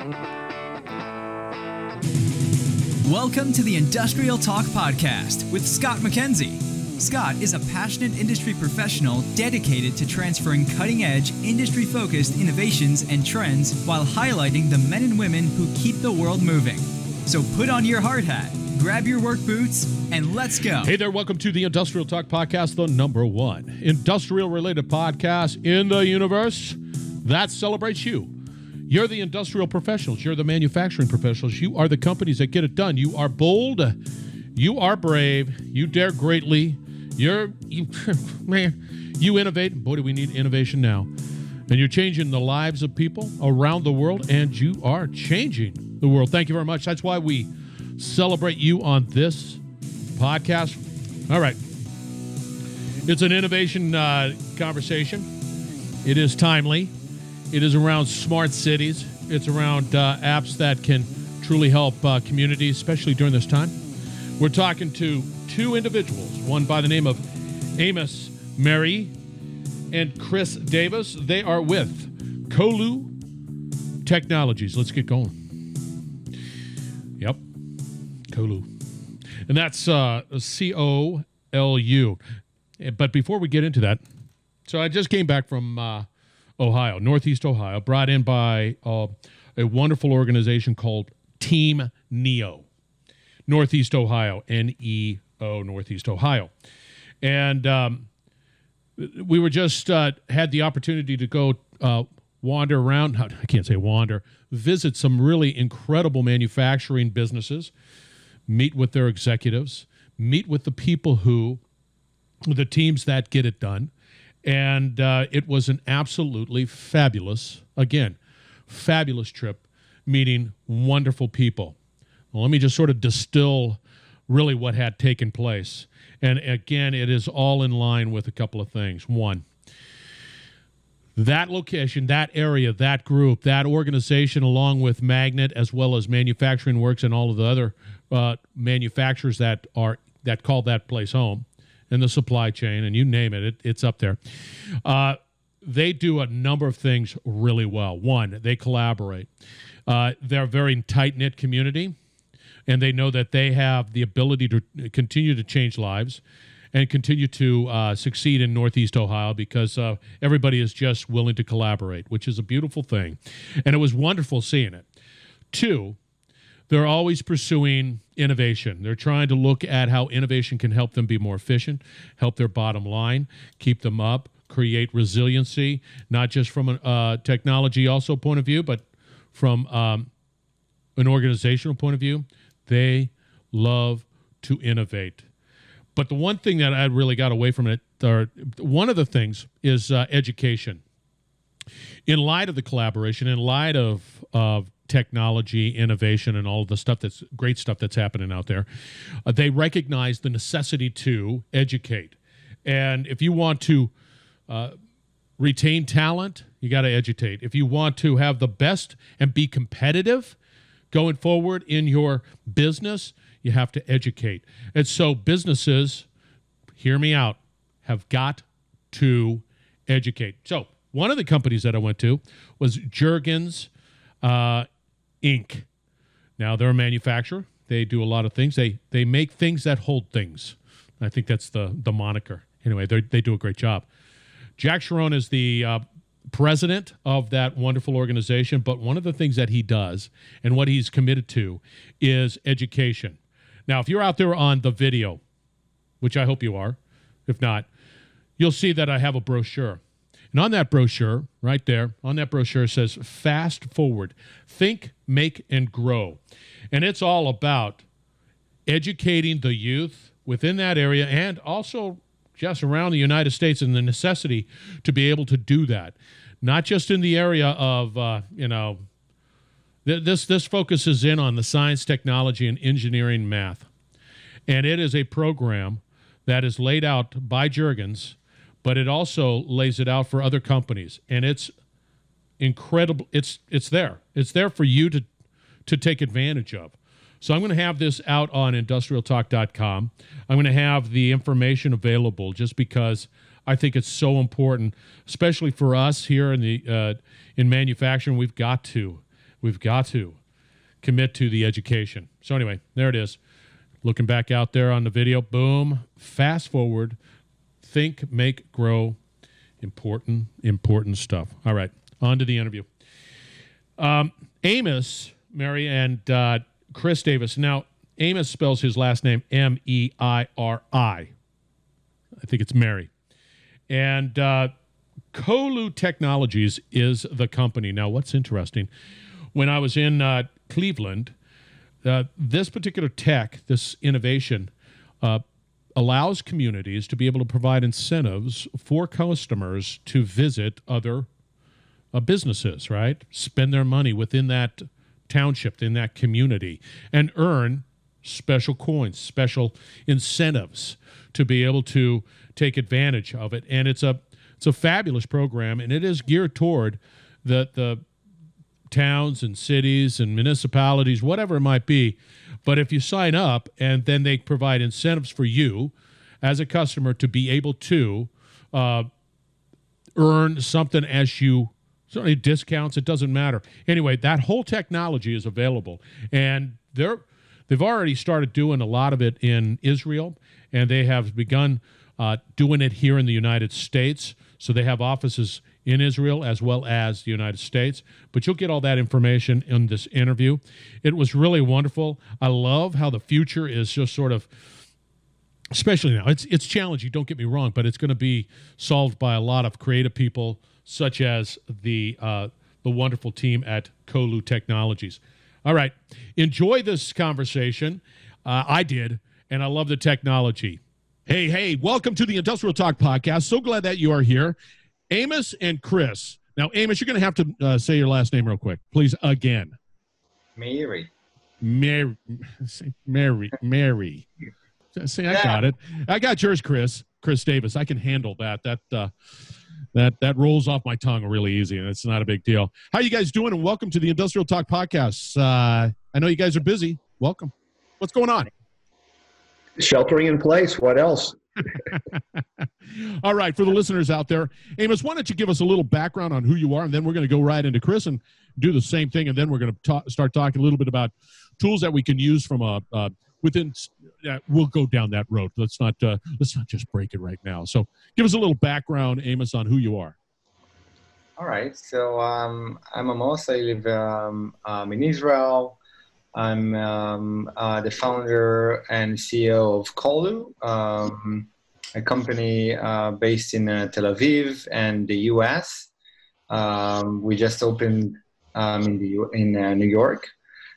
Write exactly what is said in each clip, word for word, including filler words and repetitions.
Welcome to the Industrial Talk Podcast with Scott McKenzie. Scott is a passionate industry professional dedicated to transferring cutting-edge, industry-focused innovations and trends while highlighting the men and women who keep the world moving. So put on your hard hat, grab your work boots, and let's go. Hey there, welcome to the Industrial Talk Podcast, the number one industrial-related podcast in the universe that celebrates you. You're the industrial professionals. You're the manufacturing professionals. You are the companies that get it done. You are bold. You are brave. You dare greatly. You're, you, man, you innovate. Boy, do we need innovation now. And you're changing the lives of people around the world, and you are changing the world. Thank you very much. That's why we celebrate you on this podcast. All right. It's an innovation uh, conversation. It is timely. It is around smart cities. It's around uh, apps that can truly help uh, communities, especially during this time. We're talking to two individuals, one by the name of Amos Mary and Chris Davis. They are with Colu Technologies. Let's get going. Yep, Colu. And that's uh, C O L U. But before we get into that, so I just came back from uh, Ohio, Northeast Ohio, brought in by uh, a wonderful organization called Team Neo. Northeast Ohio, N E O, Northeast Ohio. And um, we were just, uh, had the opportunity to go uh, wander around, I can't say wander, visit some really incredible manufacturing businesses, meet with their executives, meet with the people who, the teams that get it done. And uh, it was an absolutely fabulous, again, fabulous trip, meeting wonderful people. Well, let me just sort of distill really what had taken place. And again, it is all in line with a couple of things. One, that location, that area, that group, that organization, along with Magnet, as well as Manufacturing Works and all of the other uh, manufacturers that are that call that place home, and the supply chain, and you name it, it it's up there. Uh, they do a number of things really well. One, they collaborate. Uh, they're a very tight-knit community, and they know that they have the ability to continue to change lives and continue to uh, succeed in Northeast Ohio because uh, everybody is just willing to collaborate, which is a beautiful thing. And it was wonderful seeing it. Two, they're always pursuing innovation. They're trying to look at how innovation can help them be more efficient, help their bottom line, keep them up, create resiliency, not just from a uh, technology also point of view, but from um, an organizational point of view. They love to innovate. But the one thing that I really got away from it, or one of the things, is uh, education. In light of the collaboration, in light of, of technology, innovation, and all of the stuff that's great stuff that's happening out there, uh, they recognize the necessity to educate. And if you want to uh, retain talent, you got to educate. If you want to have the best and be competitive going forward in your business, you have to educate. And so businesses, hear me out, have got to educate. So one of the companies that I went to was Juergens uh, Incorporated. Now, they're a manufacturer. They do a lot of things. They they make things that hold things. I think that's the, the moniker. Anyway, they do a great job. Jack Sharon is the uh, president of that wonderful organization, but one of the things that he does and what he's committed to is education. Now, if you're out there on the video, which I hope you are, if not, you'll see that I have a brochure. And on that brochure, right there, on that brochure says, Fast Forward, Think, Make, and Grow. And it's all about educating the youth within that area and also just around the United States and the necessity to be able to do that. Not just in the area of, uh, you know, th- this, this focuses in on the science, technology, and engineering math. And it is a program that is laid out by Juergens, but it also lays it out for other companies. And it's incredible. It's it's there. It's there for you to, to take advantage of. So I'm going to have this out on industrial talk dot com. I'm going to have the information available just because I think it's so important, especially for us here in the uh, in manufacturing. We've got to We've got to commit to the education. So anyway, there it is. Looking back out there on the video, boom, fast forward, think, make, grow, important, important stuff. All right, on to the interview. Um, Amos, Mary, and uh, Chris Davis. Now, Amos spells his last name M E I R I. I think it's Mary. And uh, Colu Technologies is the company. Now, what's interesting, when I was in uh, Cleveland, uh, this particular tech, this innovation, uh, allows communities to be able to provide incentives for customers to visit other uh, businesses, right? Spend their money within that township, in that community, and earn special coins, special incentives to be able to take advantage of it. And it's a it's a fabulous program, and it is geared toward the the towns and cities and municipalities, whatever it might be. But if you sign up and then they provide incentives for you as a customer to be able to uh, earn something as you, certainly discounts, it doesn't matter. Anyway, that whole technology is available. And they're, they've already started doing a lot of it in Israel, and they have begun uh, doing it here in the United States. So they have offices in Israel as well as the United States. But you'll get all that information in this interview. It was really wonderful. I love how the future is just sort of, especially now, it's it's challenging, don't get me wrong, but it's going to be solved by a lot of creative people such as the uh, the wonderful team at Colu Technologies. All right. Enjoy this conversation. Uh, I did, and I love the technology. Hey, hey, welcome to the Industrial Talk Podcast. So glad that you are here. Amos and Chris. Now, Amos, you're going to have to uh, say your last name real quick, please, again. Mary. Mary. Mary. Mary. See, I got it. I got yours, Chris. Chris Davis. I can handle that. That uh, that that rolls off my tongue really easy, and it's not a big deal. How you guys doing? And welcome to the Industrial Talk Podcast. Uh, I know you guys are busy. Welcome. What's going on? Sheltering in place. What else? All right, for the listeners out there, Amos, why don't you give us a little background on who you are, and then we're going to go right into Chris and do the same thing, and then we're going to ta- start talking a little bit about tools that we can use from a uh, within. Uh, we'll go down that road. Let's not uh, let's not just break it right now. So, give us a little background, Amos, on who you are. All right. So um, I'm Amos. I live um, um, in Israel. I'm um, uh, the founder and C E O of Colu, um, a company uh, based in uh, Tel Aviv and the U S. Um, we just opened um, in the U- in uh, New York.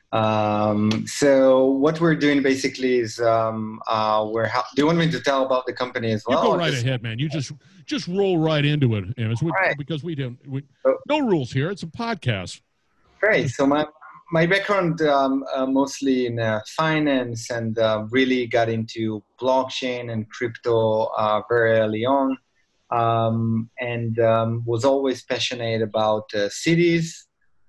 Um, so what we're doing basically is um, uh, we're. Ha- Do you want me to tell about the company as well? You go right just- ahead, man. You just just roll right into it, Amos, we, right. because we don't. We, Oh. no rules here. It's a podcast. Great. So my my background um, uh, mostly in uh, finance, and uh, really got into blockchain and crypto uh, very early on, um, and um, was always passionate about uh, cities.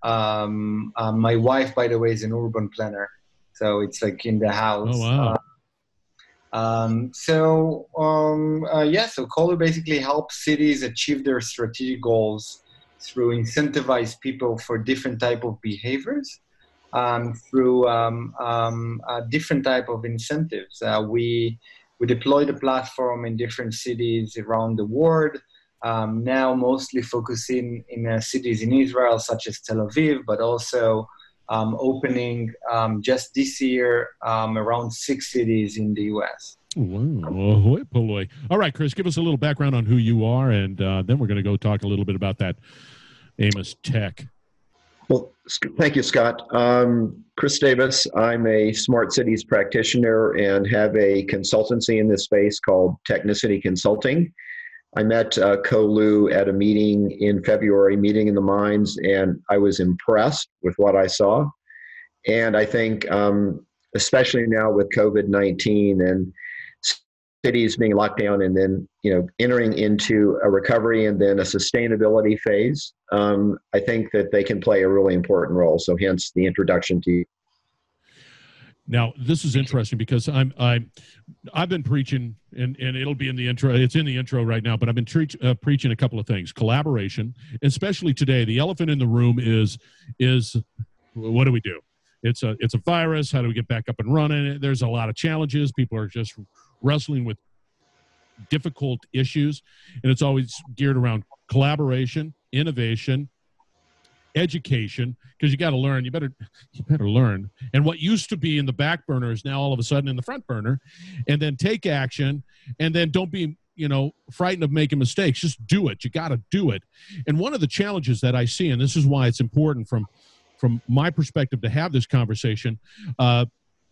Um, uh, my wife, by the way, is an urban planner, so it's like in the house. Oh, wow. Uh, um, so um, uh, yeah, so Colu basically helps cities achieve their strategic goals through incentivize people for different type of behaviors, um, through um, um, uh, different type of incentives. Uh, we we deploy the platform in different cities around the world. Um, now mostly focusing in uh, cities in Israel, such as Tel Aviv, but also um, opening um, just this year um, around six cities in the U S. Wow. Ahoy, polloi. All right, Chris, give us a little background on who you are, and uh, then we're going to go talk a little bit about that Amos Tech. Well, thank you, Scott. Um, Chris Davis. I'm a smart cities practitioner and have a consultancy in this space called Technicity Consulting. I met uh, Colu at a meeting in February, Meeting in the Minds, and I was impressed with what I saw. And I think, um, especially now with COVID nineteen and cities being locked down and then, you know, entering into a recovery and then a sustainability phase, um, I think that they can play a really important role. So hence the introduction to you. Now, this is interesting because I'm I'm I've been preaching, and, and it'll be in the intro. It's in the intro right now, but I've been tre- uh, preaching a couple of things. Collaboration, especially today. The elephant in the room is is what do we do? It's a it's a virus. How do we get back up and running? There's a lot of challenges. People are just wrestling with difficult issues, and it's always geared around collaboration, innovation, education, because you got to learn. You better you better learn. And what used to be in the back burner is now all of a sudden in the front burner, and then take action, and then don't be you know frightened of making mistakes. Just do it. You got to do it. And one of the challenges that I see, and this is why it's important from from my perspective to have this conversation, uh,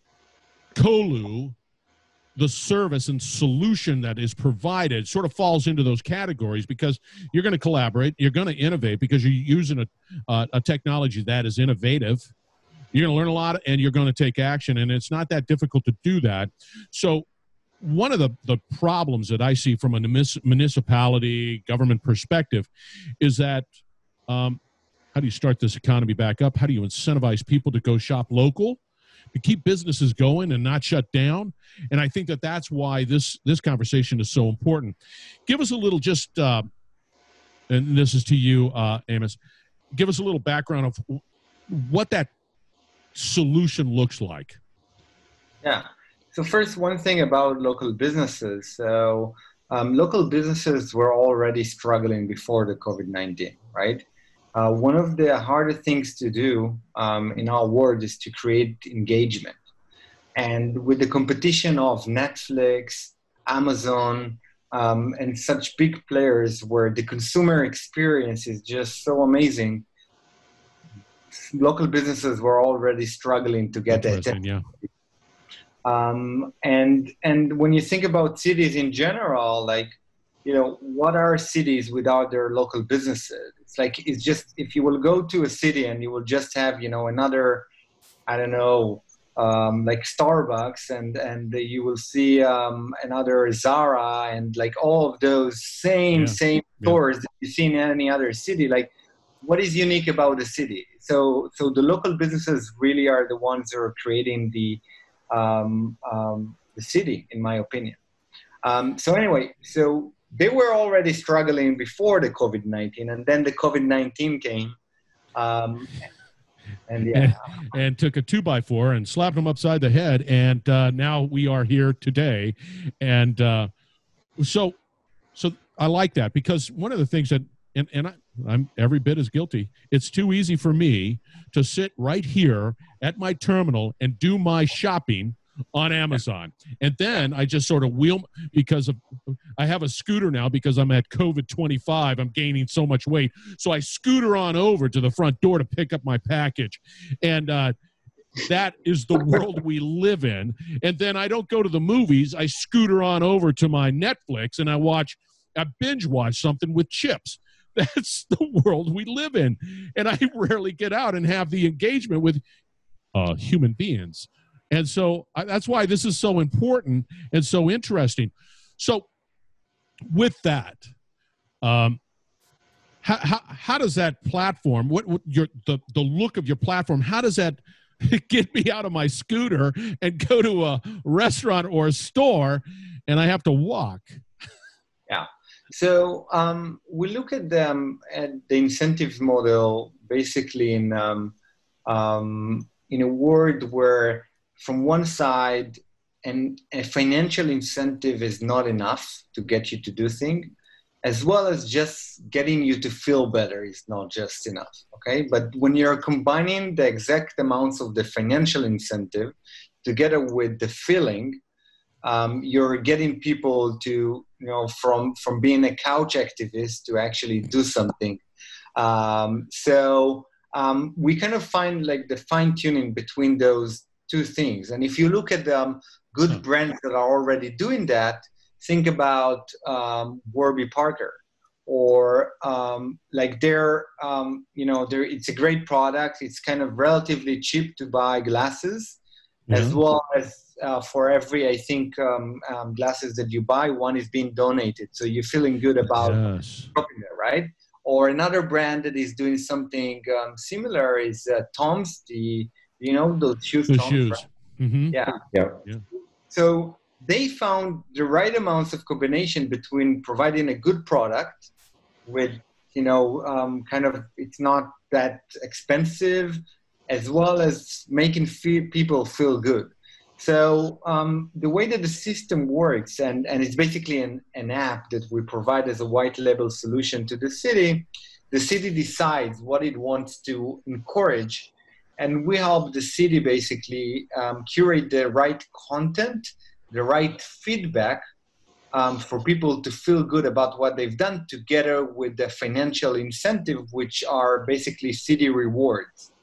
Colu, the service and solution that is provided sort of falls into those categories, because you're going to collaborate, you're going to innovate because you're using a, uh, a technology that is innovative. You're going to learn a lot, and you're going to take action, and it's not that difficult to do that. So one of the, the problems that I see from a municipality government perspective is that um, how do you start this economy back up? How do you incentivize people to go shop local, to keep businesses going and not shut down? And I think that that's why this this conversation is so important. Give us a little just, uh, and this is to you, uh, Amos, give us a little background of what that solution looks like. Yeah. So first, one thing about local businesses. So um, local businesses were already struggling before the COVID nineteen, right? Uh, one of the harder things to do um, in our world is to create engagement. And with the competition of Netflix, Amazon, um, and such big players where the consumer experience is just so amazing, local businesses were already struggling to get that. Yeah. Um, and, and when you think about cities in general, like, you know, what are cities without their local businesses? It's like, it's just, if you will go to a city and you will just have, you know, another, I don't know, um, like Starbucks, and, and you will see um, another Zara, and like all of those same, yeah. same stores yeah. that you see in any other city. Like, what is unique about the city? So, so the local businesses really are the ones who are creating the, um, um, the city, in my opinion. Um, so anyway, so they were already struggling before the COVID nineteen, and then the COVID nineteen came, um, and yeah, and, and took a two by four and slapped them upside the head, and uh, now we are here today, and uh, so, so I like that, because one of the things that, and and I, I'm every bit as guilty. It's too easy for me to sit right here at my terminal and do my shopping on Amazon. And then I just sort of wheel, because of, I have a scooter now because I'm at COVID twenty-five. I'm gaining so much weight. So I scooter on over to the front door to pick up my package. And uh, that is the world we live in. And then I don't go to the movies. I scooter on over to my Netflix and I watch, I binge watch something with chips. That's the world we live in. And I rarely get out and have the engagement with uh, human beings. And so I, that's why this is so important and so interesting. So with that, um, how, how, how does that platform, what, what your the, the look of your platform, how does that get me out of my scooter and go to a restaurant or a store and I have to walk? Yeah. So um, we look at them at the incentive model basically in um, um, in a world where from one side, and a financial incentive is not enough to get you to do things, as well as just getting you to feel better is not just enough, okay? But when you're combining the exact amounts of the financial incentive together with the feeling, um, you're getting people to, you know, from, from being a couch activist to actually do something. Um, so um, we kind of find like the fine tuning between those two things. And if you look at the um, good brands that are already doing that, think about um, Warby Parker, or um, like they're, um, you know, they're, it's a great product. It's kind of relatively cheap to buy glasses, yeah. as well as uh, for every, I think, um, um, glasses that you buy, one is being donated. So you're feeling good about yes. shopping there, right? Or another brand that is doing something um, similar is uh, Tom's, the You know, those shoes. The shoes. Mm-hmm. Yeah. yeah. Yeah. So they found the right amounts of combination between providing a good product with, you know, um, kind of, it's not that expensive, as well as making fe- people feel good. So um, the way that the system works, and, and it's basically an, an app that we provide as a white label solution to the city, the city decides what it wants to encourage, and we help the city basically um, curate the right content, the right feedback um, for people to feel good about what they've done, together with the financial incentive, which are basically city rewards.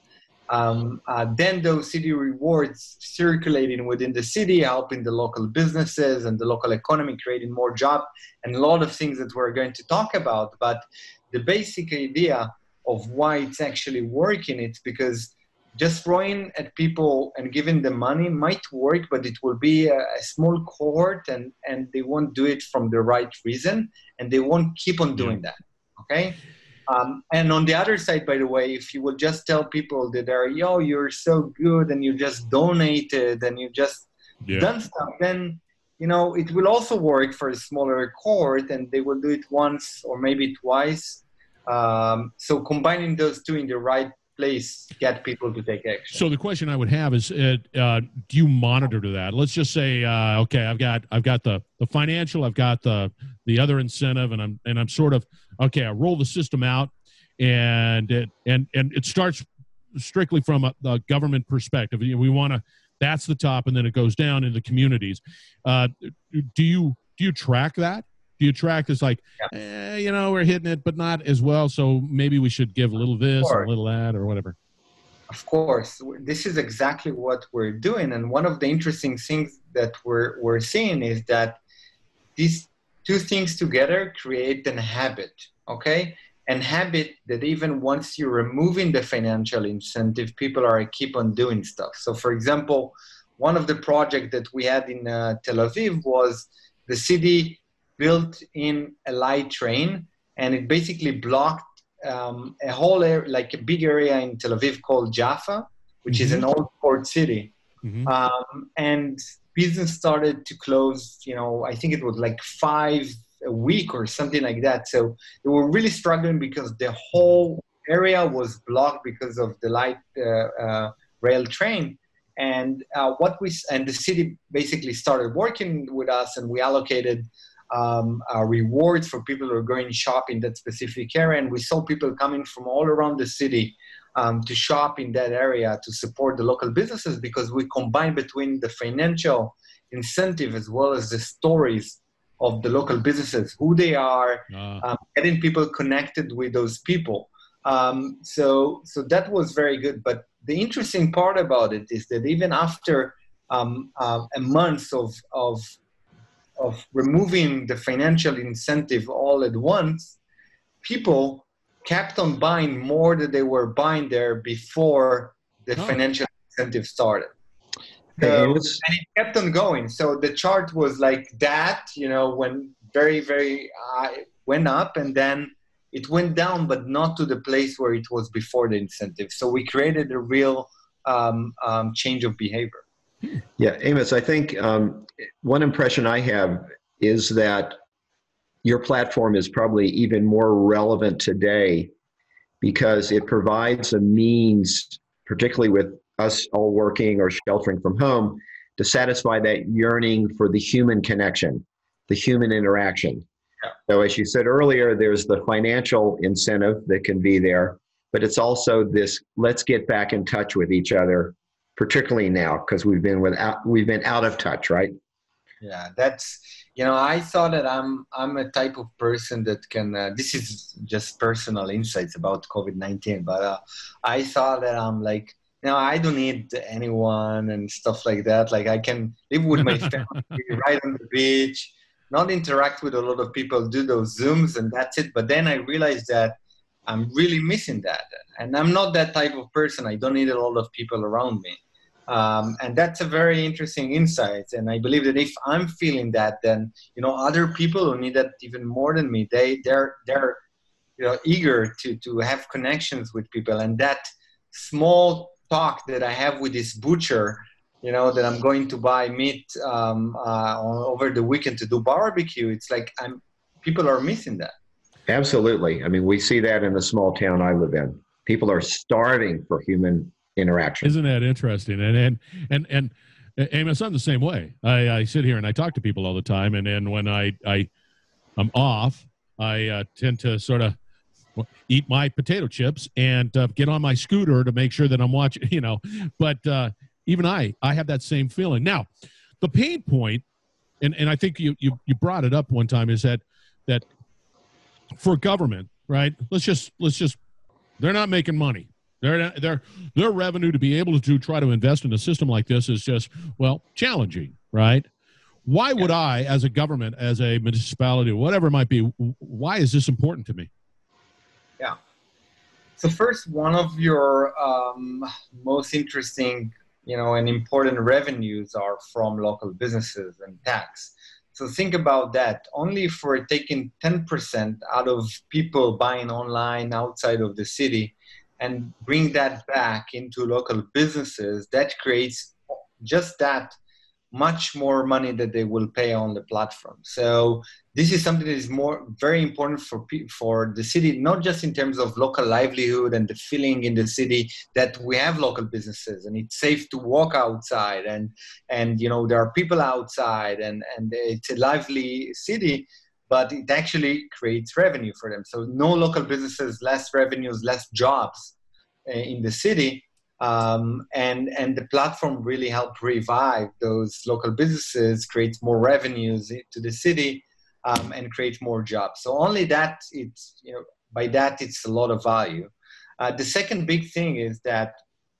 Um, uh, then those city rewards circulating within the city, helping the local businesses and the local economy, creating more jobs, and a lot of things that we're going to talk about. But the basic idea of why it's actually working, it's because just throwing at people and giving them money might work, but it will be a, a small cohort, and, and they won't do it from the right reason, and they won't keep on doing that, okay? Um, and on the other side, by the way, if you will just tell people that are, yo, you're so good and you just donated and you just yeah. done stuff, then, you know, it will also work for a smaller cohort, and they will do it once or maybe twice. Um, so combining those two in the right place, get people to take action. So the question I would have is, uh, uh, do you monitor to that? Let's just say, uh, okay, I've got, I've got the, the financial, I've got the, the other incentive, and I'm, and I'm sort of, okay, I roll the system out, and it, and, and it starts strictly from a, a government perspective. We want to, that's the top, and then it goes down into communities. Uh, do you, do you track that? Do you track this like, yeah. eh, you know, we're hitting it, but not as well, so maybe we should give a little this and a little that or whatever? Of course. This is exactly what we're doing. And one of the interesting things that we're, we're seeing is that these two things together create an habit, okay? And habit that even once you're removing the financial incentive, people are keep on doing stuff. So for example, one of the projects that we had in uh, Tel Aviv was the city built in a light train, and it basically blocked um, a whole area, like a big area in Tel Aviv called Jaffa, which mm-hmm. is an old port city. Mm-hmm. Um, and business started to close, you know, I think it was like five a week or something like that. So they were really struggling because the whole area was blocked because of the light uh, uh, rail train. And uh, what we and the city basically started working with us, and we allocated Um, uh, rewards for people who are going shop in that specific area. And we saw people coming from all around the city um, to shop in that area to support the local businesses, because we combine between the financial incentive as well as the stories of the local businesses, who they are, uh. um, getting people connected with those people. Um, so, so that was very good. But the interesting part about it is that even after um, uh, a month of, of of removing the financial incentive all at once, people kept on buying more than they were buying there before the oh. financial incentive started. So, and it kept on going. So the chart was like that, you know, when very, very uh, went up, and then it went down, but not to the place where it was before the incentive. So we created a real um, um, change of behavior. Yeah, Amos, I think um, one impression I have is that your platform is probably even more relevant today because it provides a means, particularly with us all working or sheltering from home, to satisfy that yearning for the human connection, the human interaction. Yeah. So as you said earlier, there's the financial incentive that can be there, but it's also this, let's get back in touch with each other, particularly now, because we've been without, we've been out of touch, right? Yeah, that's, you know, I thought that I'm, I'm a type of person that can, uh, this is just personal insights about COVID nineteen, but uh, I thought that I'm like, you know, I don't need anyone and stuff like that. Like I can live with my family, right on the beach, not interact with a lot of people, do those Zooms, and that's it. But then I realized that I'm really missing that. And I'm not that type of person. I don't need a lot of people around me. Um, and that's a very interesting insight. And I believe that if I'm feeling that, then, you know, other people who need that even more than me, they, they're, they're, you know, eager to, to have connections with people. And that small talk that I have with this butcher, you know, that I'm going to buy meat um, uh, over the weekend to do barbecue, it's like I'm, people are missing that. Absolutely. I mean, we see that in the small town I live in. People are starving for human interaction. Isn't that interesting? And and and and, and Amos, I'm the same way. I, I sit here and I talk to people all the time, and then when I I I'm off, I uh, tend to sort of eat my potato chips and uh, get on my scooter to make sure that I'm watching. You know, but uh, even I I have that same feeling. Now, the pain point, and and I think you you you brought it up one time, is that that for government, right? Let's just let's just they're not making money. Their their their revenue to be able to try to invest in a system like this is just, well, challenging, right? Why would I, as a government, as a municipality, whatever it might be, why is this important to me? Yeah. So first, one of your um, most interesting, you know, and important revenues are from local businesses and tax. So think about that. Only if we're taking ten percent out of people buying online outside of the city and bring that back into local businesses, that creates just that much more money that they will pay on the platform. So this is something that is more very important for for the city, not just in terms of local livelihood and the feeling in the city that we have local businesses and it's safe to walk outside and and you know there are people outside and and it's a lively city, but it actually creates revenue for them. So no local businesses, less revenues, less jobs uh, in the city. Um, and, and the platform really helped revive those local businesses, creates more revenues to the city, um, and create more jobs. So only that, it's, you know, by that, it's a lot of value. Uh, the second big thing is that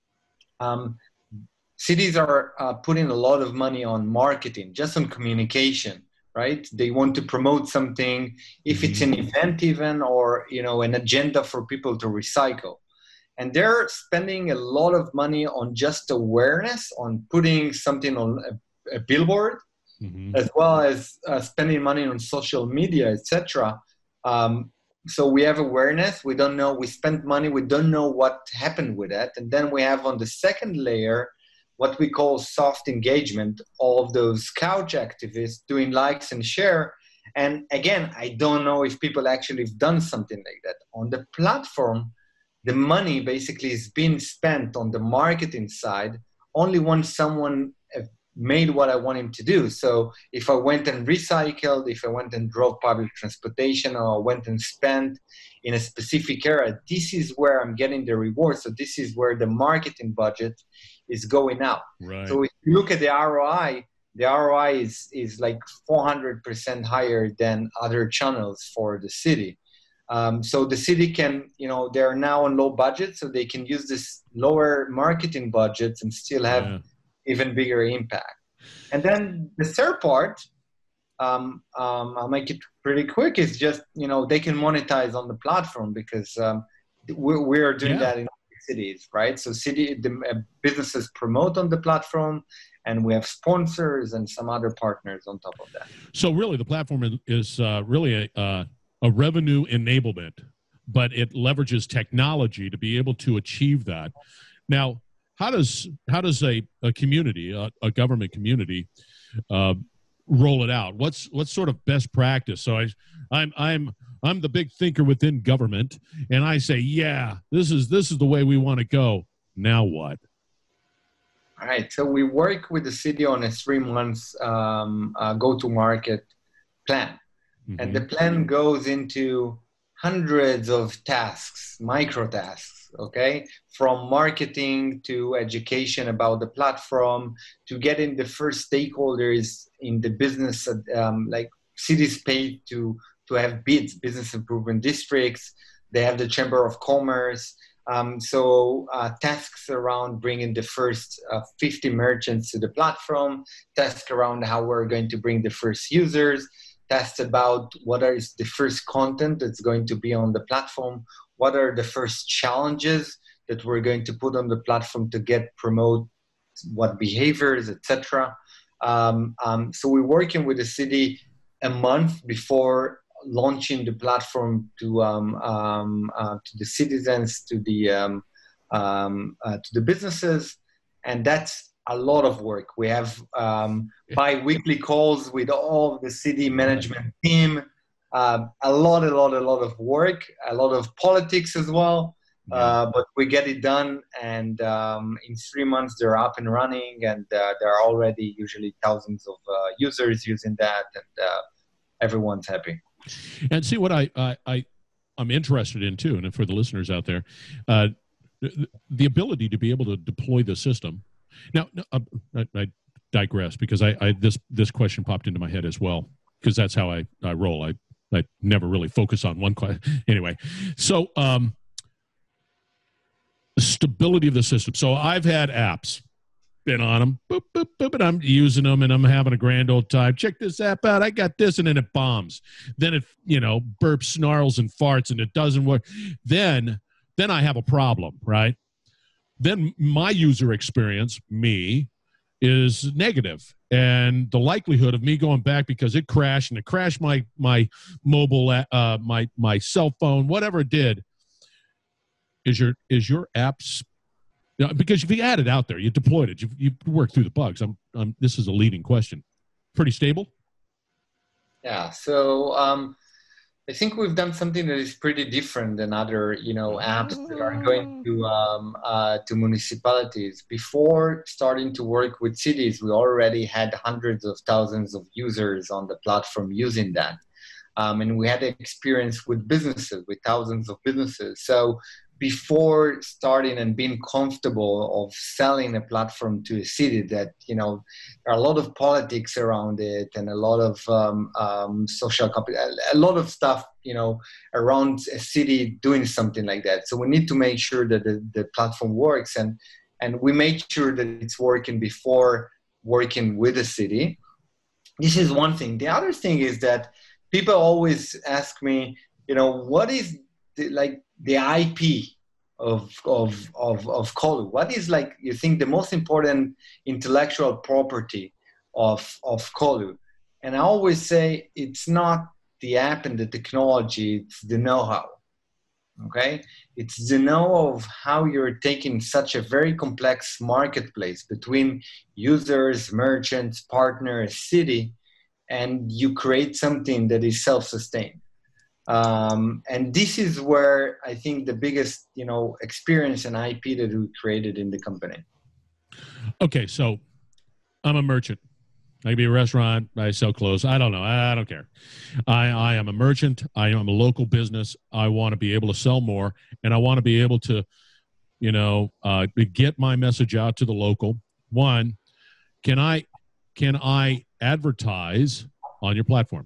um, cities are uh, putting a lot of money on marketing, just on communication. Right? They want to promote something, if it's an event even, or, you know, an agenda for people to recycle. And they're spending a lot of money on just awareness, on putting something on a, a billboard, mm-hmm. as well as uh, spending money on social media, et cetera. Um, so we have awareness. We don't know. We spent money. We don't know what happened with it. And then we have on the second layer what we call soft engagement, all of those couch activists doing likes and share. And again, I don't know if people actually have done something like that. On the platform, the money basically is being spent on the marketing side only when someone made what I want him to do. So if I went and recycled, if I went and drove public transportation, or went and spent in a specific area, this is where I'm getting the reward. So this is where the marketing budget is going out. Right. So if you look at the R O I, the R O I is, is like four hundred percent higher than other channels for the city. Um, so the city can, you know, they're now on low budget, so they can use this lower marketing budgets and still have yeah. even bigger impact. And then the third part, um, um, I'll make it pretty quick, is just, you know, they can monetize on the platform because um, we're, we're doing yeah. that in cities, right? So city the uh, businesses promote on the platform, and we have sponsors and some other partners on top of that. So really, the platform is uh, really a uh, a revenue enablement, but it leverages technology to be able to achieve that. Now, how does how does a, a community, a, a government community, uh, roll it out? What's what's sort of best practice? So I, I'm I'm I'm the big thinker within government, and I say, yeah, this is this is the way we want to go. Now what? All right. So we work with the city on a three months um, uh, go-to-market plan. Mm-hmm. And the plan goes into hundreds of tasks, micro tasks, okay? From marketing to education about the platform to getting the first stakeholders in the business, um, like cities pay to, to have bids, business improvement districts. They have the Chamber of Commerce. Um, so uh, tasks around bringing the first uh, fifty merchants to the platform, tasks around how we're going to bring the first users, tasks about what is the first content that's going to be on the platform, what are the first challenges that we're going to put on the platform to get promote what behaviors, et cetera. Um, um, so we're working with the city a month before launching the platform to um, um, uh, to the citizens, to the um, um, uh, to the businesses, and that's a lot of work. We have um, bi-weekly calls with all the city management team. Uh, a lot, a lot, a lot of work, a lot of politics as well. Uh, but we get it done, and um, in three months they're up and running, and uh, there are already usually thousands of uh, users using that, and uh, everyone's happy. And see what I, I, I I'm interested in too, and for the listeners out there, uh, the, the ability to be able to deploy the system. Now, uh, I, I digress because I, I this this question popped into my head as well, because that's how I, I roll. I I never really focus on one question. Anyway, so um, the stability of the system. So I've had apps, been on them, boop, boop, boop, and I'm using them, and I'm having a grand old time. Check this app out. I got this, and then it bombs. Then it, you know, burps, snarls, and farts, and it doesn't work. Then, then I have a problem, right? Then my user experience, me, is negative, and the likelihood of me going back because it crashed and it crashed my my mobile, uh, my my cell phone, whatever it did. Is your is your apps? You know, because if you had it out there, you deployed it, you you worked through the bugs. I'm, I'm this is a leading question. Pretty stable. Yeah. So um, I think we've done something that is pretty different than other, you know, apps that are going to um, uh, to municipalities. Before starting to work with cities, we already had hundreds of thousands of users on the platform using that, um, and we had experience with businesses, with thousands of businesses. So before starting and being comfortable of selling a platform to a city, that, you know, there are a lot of politics around it and a lot of um, um, social, comp- a lot of stuff, you know, around a city doing something like that. So we need to make sure that the, the platform works, and, and we make sure that it's working before working with the city. This is one thing. The other thing is that people always ask me, you know, what is the, like, the I P of of of of Colu? What is, like, you think the most important intellectual property of of Colu? And I always say it's not the app and the technology, it's the know-how. Okay, it's the know of how you're taking such a very complex marketplace between users, merchants, partners, city, and you create something that is self-sustained. Um, and this is where I think the biggest, you know, experience and I P that we created in the company. Okay, so I'm a merchant. I could be a restaurant. I sell clothes. I don't know. I, I don't care. I, I am a merchant. I am a local business. I want to be able to sell more, and I want to be able to, you know, uh, get my message out to the local. One, can I can I advertise on your platform?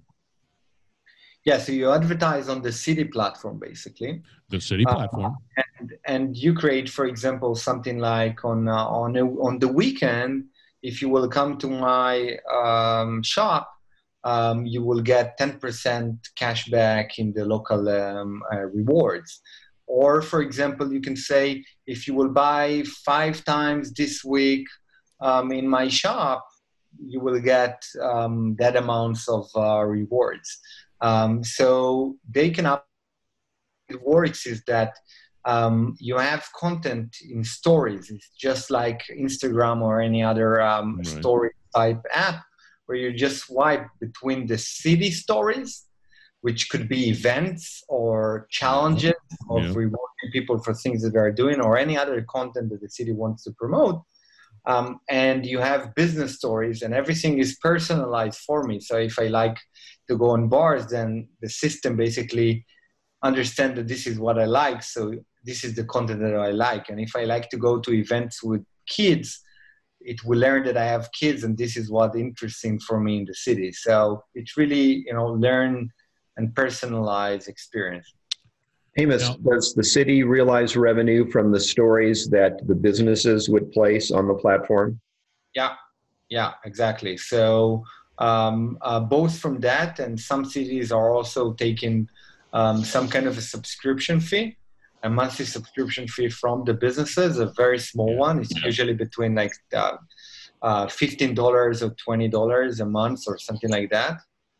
Yeah, so you advertise on the city platform, basically. The city platform. Uh, and, and you create, for example, something like on uh, on a, on the weekend, if you will come to my um, shop, um, you will get ten percent cash back in the local um, uh, rewards. Or, for example, you can say, if you will buy five times this week um, in my shop, you will get um, that amounts of uh, rewards. Um, so they can up. It works is that um, you have content in stories. It's just like Instagram or any other um, right. story type app, where you just swipe between the city stories, which could be events or challenges yeah. of yeah. rewarding people for things that they are doing, or any other content that the city wants to promote. Um, and you have business stories, and everything is personalized for me. So if I like to go on bars, then the system basically understands that this is what I like. So this is the content that I like. And if I like to go to events with kids, it will learn that I have kids, and this is what's interesting for me in the city. So it's really, you know, learn and personalize experience. Amos, yeah. does the city realize revenue from the stories that the businesses would place on the platform? Yeah, yeah, exactly. So um, uh, both from that, and some cities are also taking um, some kind of a subscription fee, a monthly subscription fee from the businesses, a very small one. It's usually between like uh, uh, fifteen dollars or twenty dollars a month or something like that.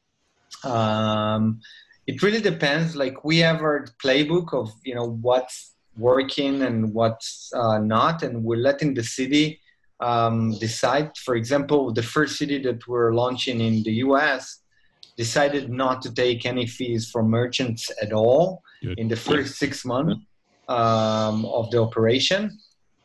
Um, It really depends. Like, we have our playbook of, you know, what's working and what's uh, not, and we're letting the city um, decide. For example, the first city that we're launching in the U S decided not to take any fees from merchants at all Good. in the first six months. um, of the operation.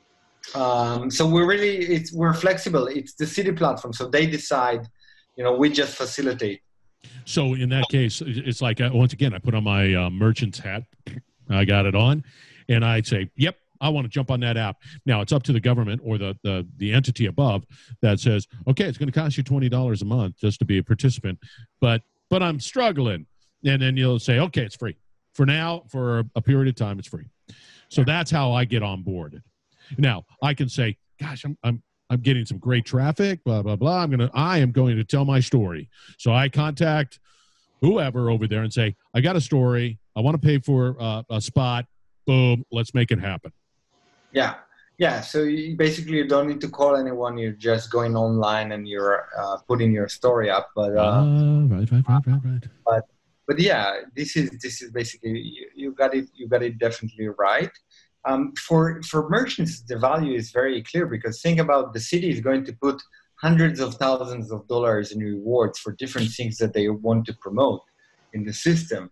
Um, so we're really, it's, we're flexible. It's the city platform. So they decide, you know, we just facilitate. So in that case, it's like, uh, once again, I put on my uh, merchant's hat. I got it on, and I'd say, yep, I want to jump on that app. Now, it's up to the government or the, the, the entity above that says, okay, it's going to cost you twenty dollars a month just to be a participant, but but I'm struggling. And then you'll say, okay, it's free. For now, for a period of time, it's free. So that's how I get onboarded. Now, I can say, gosh, I'm I'm I'm getting some great traffic, blah, blah, blah. I'm gonna I am going to tell my story. So I contact whoever over there and say, I got a story. I want to pay for uh, a spot. Boom, let's make it happen. Yeah. Yeah. So you basically you don't need to call anyone. You're just going online and you're uh, putting your story up. But uh, uh, right, right, right, right, right. But but yeah, this is this is basically you, you got it. You got it definitely right. Um, for for merchants, the value is very clear because think about the city is going to put hundreds of thousands of dollars in rewards for different things that they want to promote in the system,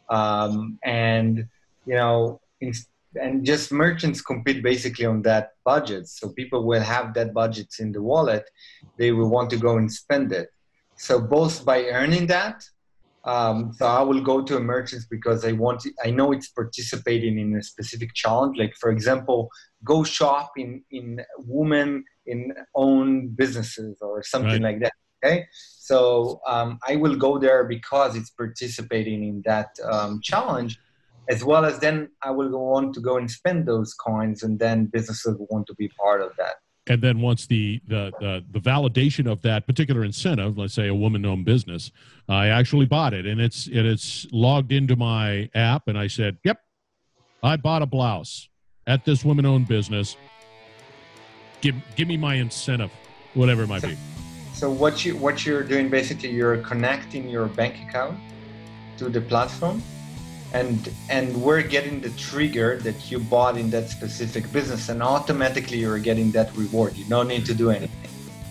um, and you know. In, And just merchants compete basically on that budget. So people will have that budget in the wallet. They will want to go and spend it. So both by earning that, um, so I will go to a merchant because I want to, I know it's participating in a specific challenge. Like for example, go shop in, in women in own businesses or something Right. like that. Okay. So um, I will go there because it's participating in that um, challenge. As well as then I will go on to go and spend those coins, and then businesses will want to be part of that. And then once the the the, the validation of that particular incentive, let's say a woman-owned business, I actually bought it, and it's it, it's logged into my app, and I said, "Yep, I bought a blouse at this woman-owned business. Give give me my incentive, whatever it might so, be." So what you what you're doing basically, you're connecting your bank account to the platform. And and we're getting the trigger that you bought in that specific business, and automatically you're getting that reward. You don't need to do anything.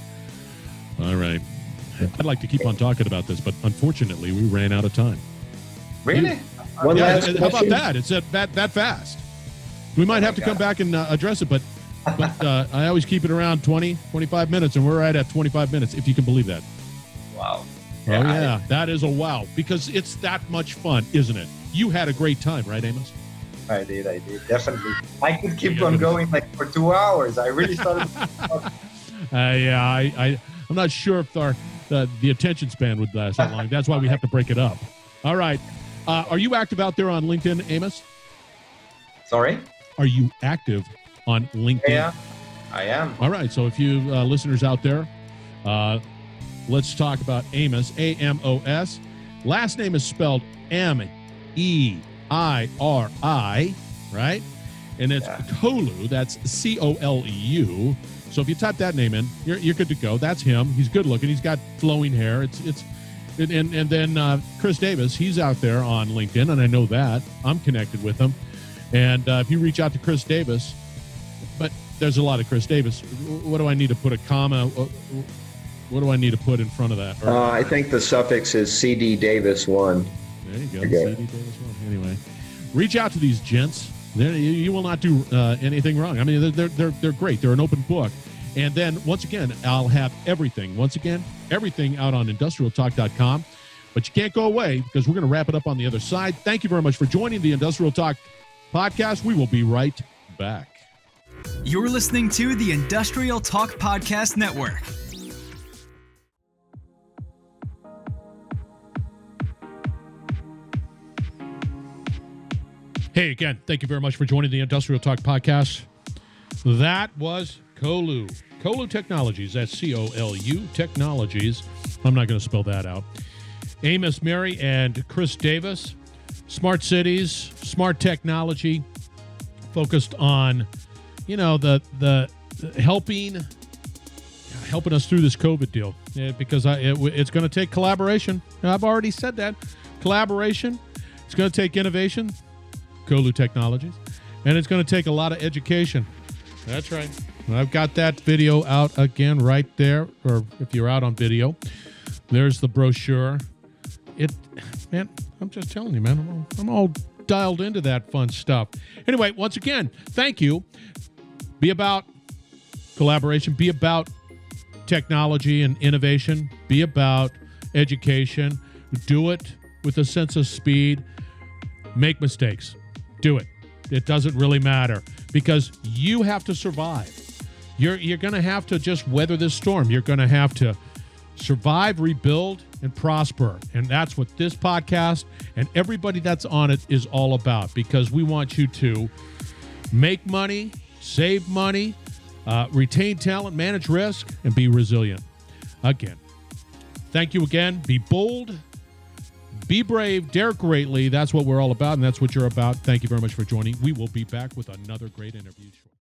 All right. I'd like to keep on talking about this, but unfortunately, we ran out of time. Really? One Yeah, last how about question. that? It's that that, that fast. We might have to come back and uh, address it, but but uh, I always keep it around twenty, twenty-five minutes, and we're right at twenty-five minutes, if you can believe that. Wow. Oh, yeah. That is a wow, because it's that much fun, isn't it? You had a great time, right, Amos? I did, I did, definitely. I could keep on going like for two hours. I really started. Uh, yeah, I, I, I'm not sure if our uh, the attention span would last that long. That's why we have to break it up. All right. Uh, are you active out there on LinkedIn, Amos? Sorry? Are you active on LinkedIn? Yeah, I am. All right. So if you uh, listeners out there, uh, let's talk about Amos, A M O S. Last name is spelled M E I R I, right? And it's Yeah. Colu. That's C O L E U. So if you type that name in, you're you're good to go. That's him. He's good looking. He's got flowing hair. It's it's and and, and then uh, Chris Davis. He's out there on LinkedIn, and I know that. I'm connected with him. And uh, if you reach out to Chris Davis, but there's a lot of Chris Davis. What do I need to put a comma? What do I need to put in front of that? Or, Uh, I think the suffix is C D Davis one. There you go. Okay. C D Davis one. Anyway, reach out to these gents. They're, you, you will not do uh, anything wrong. I mean, they're, they're, they're great. They're an open book. And then, once again, I'll have everything. Once again, everything out on industrial talk dot com. But you can't go away because we're going to wrap it up on the other side. Thank you very much for joining the Industrial Talk podcast. We will be right back. You're listening to the Industrial Talk Podcast Network. Hey, again, thank you very much for joining the Industrial Talk podcast. That was Colu. Colu Technologies. That's C O L U Technologies. I'm not going to spell that out. Amos Mary and Chris Davis. Smart cities, smart technology, focused on, you know, the the, the helping helping us through this COVID deal. Yeah, because I, it, it's going to take collaboration. I've already said that. Collaboration. It's going to take innovation. Colu Technologies. And it's going to take a lot of education. That's right. I've got that video out again right there, or if you're out on video, there's the brochure. It, man, I'm just telling you, man, I'm all, I'm all dialed into that fun stuff. Anyway, once again, thank you. Be about collaboration. Be about technology and innovation. Be about education. Do it with a sense of speed. Make mistakes. Do it. It doesn't really matter because you have to survive. You're, you're going to have to just weather this storm. You're going to have to survive, rebuild, and prosper. And that's what this podcast and everybody that's on it is all about, because we want you to make money, save money, uh, retain talent, manage risk, and be resilient. Again, thank you again. Be bold, be brave, dare greatly. That's what we're all about, and that's what you're about. Thank you very much for joining. We will be back with another great interview.